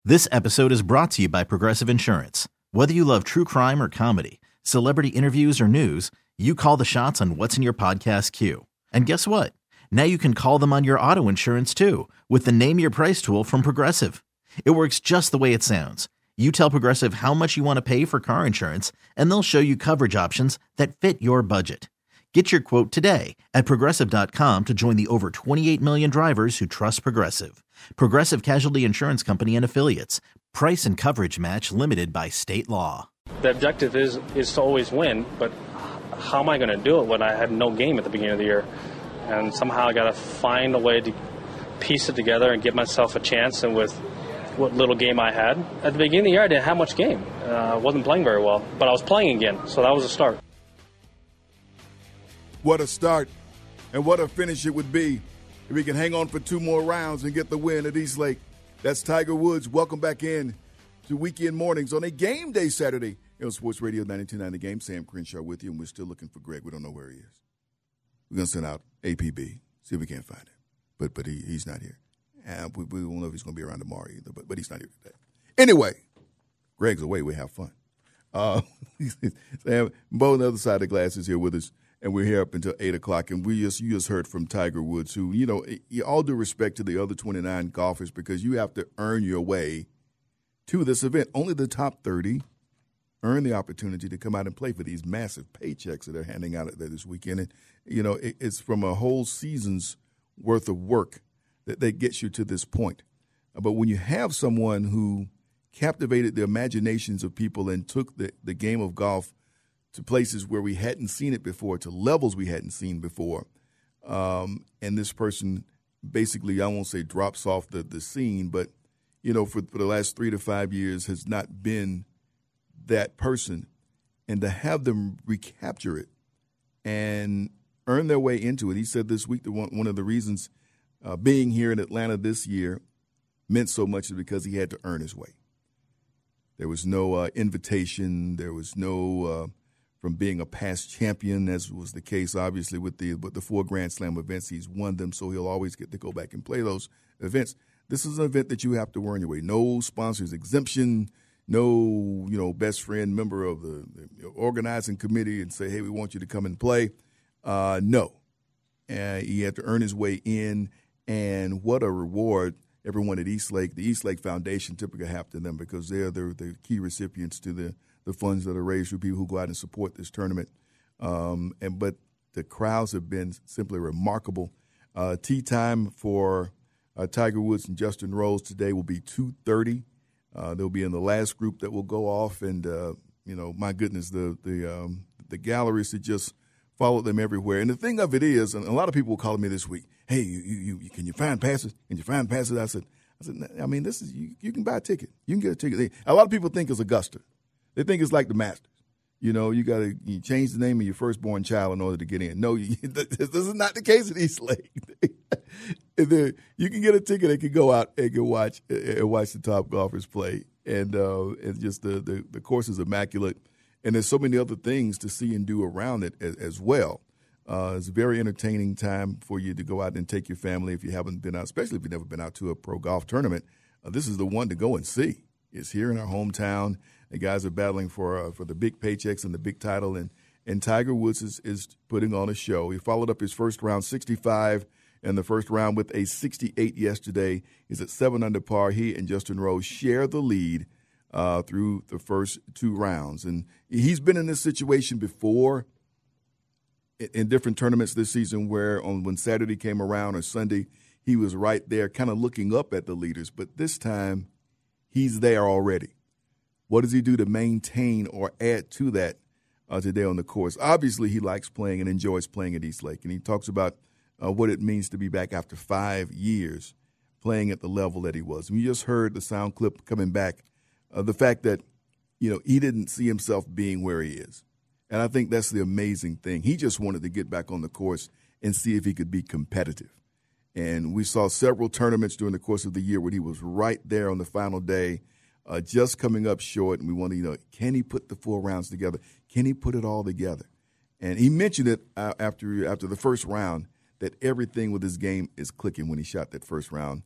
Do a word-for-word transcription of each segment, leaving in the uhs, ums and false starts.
This episode is brought to you by Progressive Insurance. Whether you love true crime or comedy, celebrity interviews or news, you call the shots on what's in your podcast queue. And guess what? Now you can call them on your auto insurance too with the Name Your Price tool from Progressive. It works just the way it sounds. You tell Progressive how much you want to pay for car insurance, and they'll show you coverage options that fit your budget. Get your quote today at Progressive dot com to join the over twenty-eight million drivers who trust Progressive. Progressive Casualty Insurance Company and Affiliates. Price and coverage match limited by state law. The objective is, is to always win, but how am I going to do it when I had no game at the beginning of the year? And somehow I got to find a way to piece it together and give myself a chance. And with what little game I had, at the beginning of the year I didn't have much game. Uh, I wasn't playing very well, but I was playing again, so that was a start. What a start, and what a finish it would be if we can hang on for two more rounds and get the win at East Lake. That's Tiger Woods. Welcome back in to Weekend Mornings on a game day Saturday. It was Sports Radio ninety-two point nine The Game. Sam Crenshaw with you, and we're still looking for Greg. We don't know where he is. We're going to send out A P B, see if we can't find him. But but he, he's not here. And we, we don't know if he's going to be around tomorrow either, but, but he's not here today. Anyway, Greg's away. We have fun. Uh, Sam, Bo on the other side of the glass is here with us. And we're here up until eight o'clock, and we just you just heard from Tiger Woods, who, you know, all due respect to the other twenty-nine golfers, because you have to earn your way to this event. Only the top thirty earn the opportunity to come out and play for these massive paychecks that they're handing out there this weekend. And, you know, it, it's from a whole season's worth of work that, that gets you to this point. But when you have someone who captivated the imaginations of people and took the, the game of golf to places where we hadn't seen it before, to levels we hadn't seen before. Um, and this person basically, I won't say drops off the, the scene, but, you know, for, for the last three to five years has not been that person. And to have them recapture it and earn their way into it. He said this week that one, one of the reasons uh, being here in Atlanta this year meant so much is because he had to earn his way. There was no uh, invitation. There was no uh, from being a past champion, as was the case, obviously, with the with the four Grand Slam events. He's won them, so he'll always get to go back and play those events. This is an event that you have to earn your way. No sponsors exemption, no, you know, best friend member of the, the organizing committee and say, hey, we want you to come and play. Uh, no. Uh, he had to earn his way in, and what a reward everyone at East Lake, the East Lake Foundation, typically have to them, because they're the, the key recipients to the the funds that are raised for people who go out and support this tournament. Um, and but the crowds have been simply remarkable. Uh, tee time for uh, Tiger Woods and Justin Rose today will be two thirty. Uh, they'll be in the last group that will go off, and uh, you know, my goodness, the the um, the galleries that just followed them everywhere. And the thing of it is, and a lot of people were calling me this week, hey, you, you, you can you find passes? Can you find passes? I said, I said, I mean, this is you, you can buy a ticket. You can get a ticket. A lot of people think it's Augusta. They think it's like the Masters. You know, you got to you change the name of your firstborn child in order to get in. No, you, this is not the case at East Lake. You can get a ticket and can go out and can watch and watch the top golfers play. And uh, and just the, the, the course is immaculate. And there's so many other things to see and do around it as, as well. Uh, it's a very entertaining time for you to go out and take your family if you haven't been out, especially if you've never been out to a pro golf tournament. Uh, this is the one to go and see. It's here in our hometown. The guys are battling for uh, for the big paychecks and the big title, and, and Tiger Woods is, is putting on a show. He followed up his first round sixty-five in the first round with a sixty-eight yesterday. He's at seven under par. He and Justin Rose share the lead uh, through the first two rounds. And he's been in this situation before in, in different tournaments this season where on when Saturday came around or Sunday, he was right there kind of looking up at the leaders. But this time, he's there already. What does he do to maintain or add to that uh, today on the course? Obviously, he likes playing and enjoys playing at East Lake, and he talks about uh, what it means to be back after five years playing at the level that he was. And you just heard the sound clip coming back, uh, the fact that, you know, he didn't see himself being where he is. And I think that's the amazing thing. He just wanted to get back on the course and see if he could be competitive. And we saw several tournaments during the course of the year where he was right there on the final day, uh, just coming up short. And we want to, you know, can he put the four rounds together? Can he put it all together? And he mentioned it uh, after after the first round that everything with his game is clicking when he shot that first round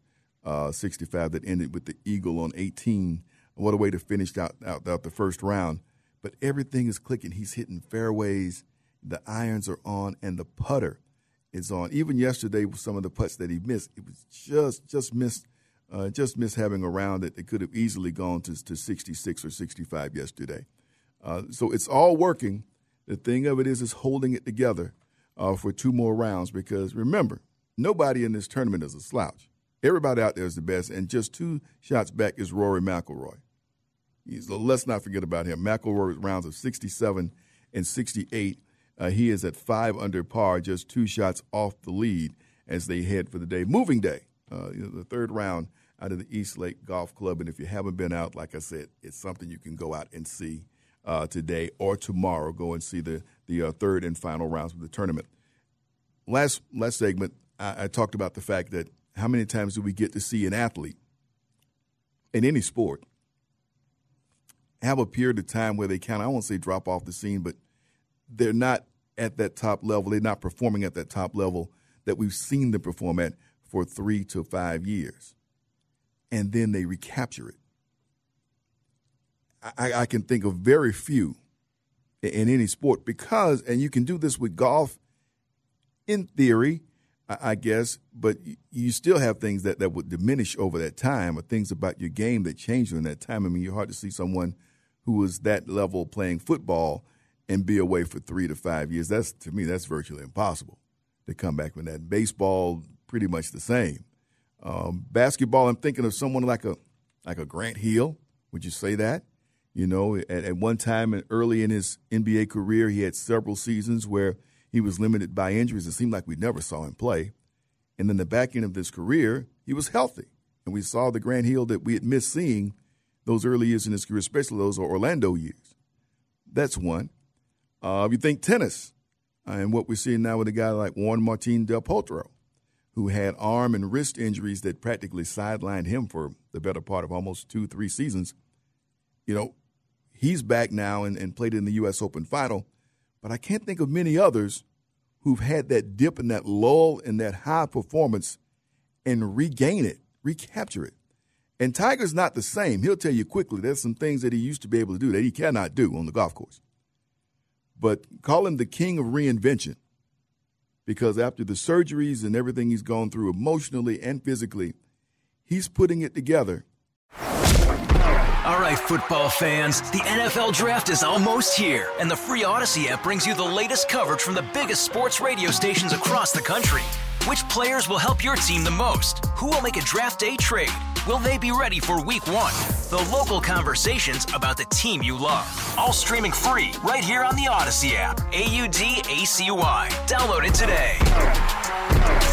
uh, sixty-five that ended with the eagle on eighteen. What a way to finish out, out, out the first round. But everything is clicking. He's hitting fairways. The irons are on, and the putter is on. Even yesterday with some of the putts that he missed, it was just just missed uh, just missed having a round that it could have easily gone to, to sixty-six or sixty-five yesterday. Uh, so it's all working. The thing of it is is holding it together uh, for two more rounds because, remember, nobody in this tournament is a slouch. Everybody out there is the best, and just two shots back is Rory McIlroy. So let's not forget about him. McIlroy's rounds of sixty-seven and sixty-eight. Uh, he is at five under par, just two shots off the lead as they head for the day. Moving day, uh, you know, the third round out of the East Lake Golf Club. And if you haven't been out, like I said, it's something you can go out and see uh, today or tomorrow. Go and see the the uh, third and final rounds of the tournament. Last last segment, I, I talked about the fact that how many times do we get to see an athlete in any sport have a period of time where they kind of, I won't say drop off the scene, but they're not at that top level. They're not performing at that top level that we've seen them perform at for three to five years. And then they recapture it. I, I can think of very few in any sport because, and you can do this with golf in theory, I guess, but you still have things that, that would diminish over that time or things about your game that change during that time. I mean, you're hard to see someone who was that level playing football and be away for three to five years. That's, to me, that's virtually impossible to come back from that. Baseball, pretty much the same. Um, basketball, I'm thinking of someone like a like a Grant Hill. Would you say that? You know, at, at one time and early in his N B A career, he had several seasons where he was limited by injuries. It seemed like we never saw him play. And then the back end of his career, he was healthy. And we saw the Grant Hill that we had missed seeing those early years in his career, especially those Orlando years. That's one. Uh, if you think tennis, uh, and what we're seeing now with a guy like Juan Martín del Potro, who had arm and wrist injuries that practically sidelined him for the better part of almost two, three seasons. You know, he's back now and, and played in the U S Open final. But I can't think of many others who've had that dip and that lull and that high performance and regain it, recapture it. And Tiger's not the same. He'll tell you quickly there's some things that he used to be able to do that he cannot do on the golf course. But call him the king of reinvention because after the surgeries and everything he's gone through emotionally and physically, he's putting it together. All right, football fans, the N F L Draft is almost here, and the free Odyssey app brings you the latest coverage from the biggest sports radio stations across the country. Which players will help your team the most? Who will make a draft day trade? Will they be ready for week one? The local conversations about the team you love. All streaming free right here on the Odyssey app. A U D A C Y. Download it today.